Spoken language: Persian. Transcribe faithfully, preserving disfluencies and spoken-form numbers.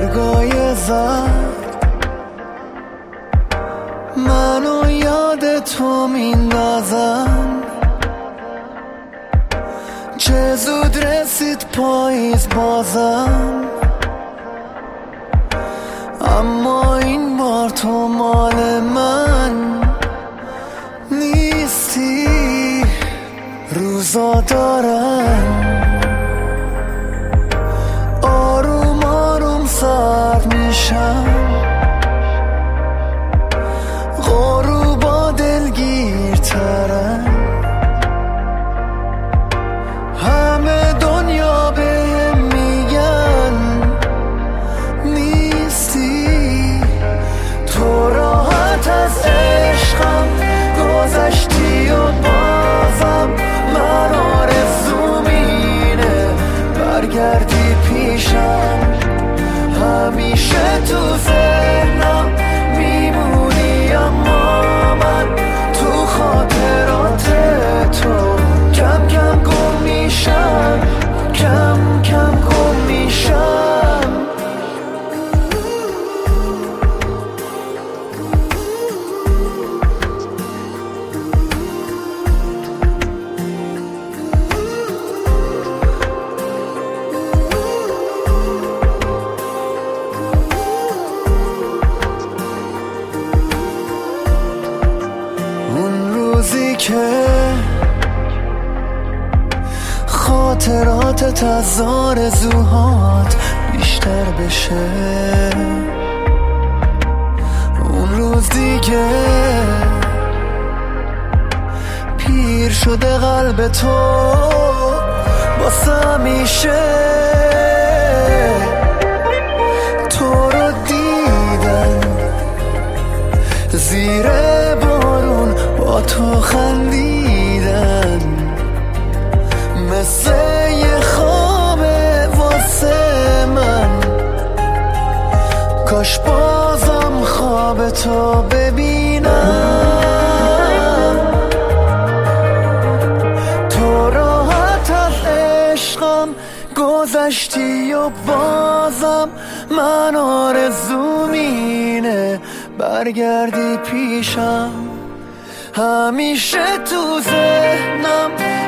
برگای زرد منو یاد تو میندازن. چه زود رسید پاییز بازم، اما این بار تو مال من نیستی. روزا دارن آروم آروم سرد میشن، غروبا دلگیرترن. همه دنیا بهم میگن نیستی. تو راحت از عشقم گذشتی و بازم من آرزوم اینه برگردی پیشم. همیشه تو ذهنم میمونی، اما من تو خاطرات تو کم کم گم میشم، کم کم گم میشم. اون روزی که خاطراتت از آرزوهات بیشتر بشه، اون روز دیگه پیر شده قلب تو واسه همیشه. تو رو دیدن زیر بارون با تو خندیدن، مثل یه خوابه واسه من. کاش بازم خواب تو ببینم. تو راحت از عشقم گذشتی و بازم من آرزوم اینه برگردی پیشم. همیشه تو ذهنم